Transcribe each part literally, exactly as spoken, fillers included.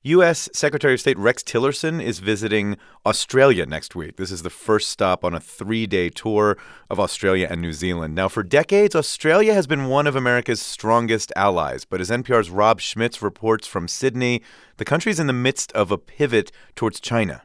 U S. Secretary of State Rex Tillerson is visiting Australia next week. This is the first stop on a three-day tour of Australia and New Zealand. Now, for decades, Australia has been one of America's strongest allies. But as N P R's Rob Schmitz reports from Sydney, the country's in the midst of a pivot towards China.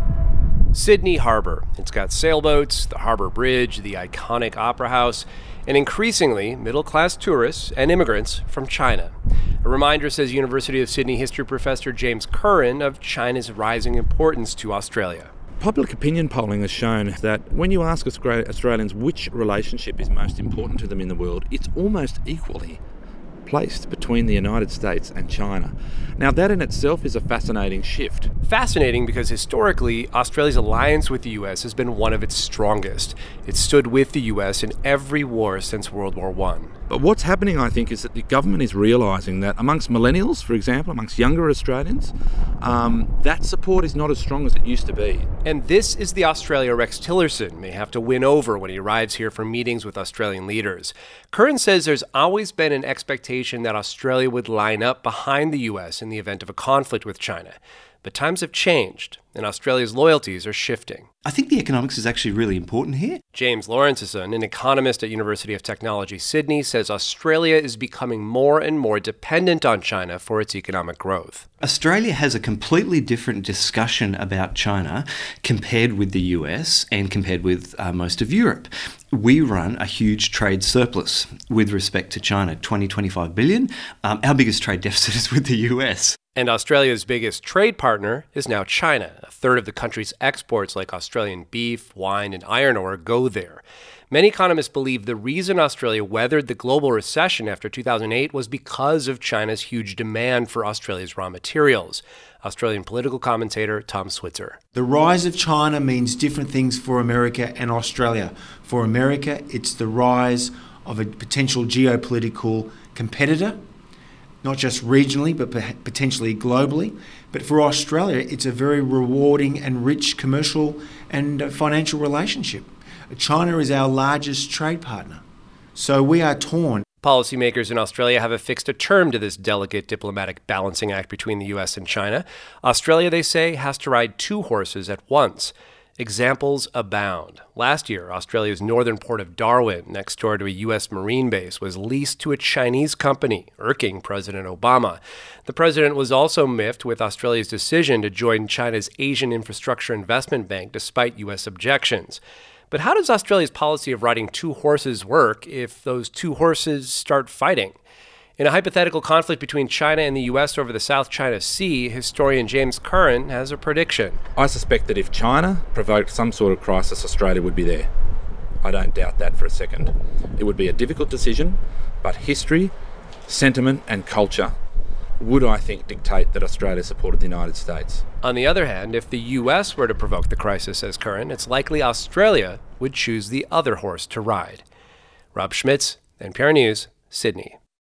Sydney Harbour. It's got sailboats, the Harbour Bridge, the iconic Opera House, and increasingly middle-class tourists and immigrants from China. A reminder, says University of Sydney history professor James Curran, of China's rising importance to Australia. Public opinion polling has shown that when you ask Australians which relationship is most important to them in the world, it's almost equally placed between the United States and China. Now, that in itself is a fascinating shift. Fascinating because historically, Australia's alliance with the U S has been one of its strongest. It stood with the U S in every war since World War One. But what's happening, I think, is that the government is realising that amongst millennials, for example, amongst younger Australians, um, that support is not as strong as it used to be. And this is the Australia Rex Tillerson may have to win over when he arrives here for meetings with Australian leaders. Curran says there's always been an expectation that Australia would line up behind the U S in the event of a conflict with China. But times have changed, and Australia's loyalties are shifting. I think the economics is actually really important here. James Lawrenceson, an economist at University of Technology Sydney, says Australia is becoming more and more dependent on China for its economic growth. Australia has a completely different discussion about China compared with the U S and compared with uh, most of Europe. We run a huge trade surplus with respect to China, twenty, twenty-five billion. Um, our biggest trade deficit is with the U S. And Australia's biggest trade partner is now China. A third of the country's exports, like Australian beef, wine, and iron ore, go there. Many economists believe the reason Australia weathered the global recession after two thousand eight was because of China's huge demand for Australia's raw materials. Australian political commentator Tom Switzer. The rise of China means different things for America and Australia. For America, it's the rise of a potential geopolitical competitor, not just regionally, but potentially globally. But for Australia, it's a very rewarding and rich commercial and financial relationship. China is our largest trade partner, so we are torn. Policymakers in Australia have affixed a term to this delicate diplomatic balancing act between the U S and China. Australia, they say, has to ride two horses at once. Examples abound. Last year, Australia's northern port of Darwin, next door to a U S Marine base, was leased to a Chinese company, irking President Obama. The president was also miffed with Australia's decision to join China's Asian Infrastructure Investment Bank despite U S objections. But how does Australia's policy of riding two horses work if those two horses start fighting? In a hypothetical conflict between China and the U S over the South China Sea, historian James Curran has a prediction. I suspect that if China provoked some sort of crisis, Australia would be there. I don't doubt that for a second. It would be a difficult decision, but history, sentiment and culture would, I think, dictate that Australia supported the United States. On the other hand, if the U S were to provoke the crisis, says Curran, it's likely Australia would choose the other horse to ride. Rob Schmitz, N P R News, Sydney.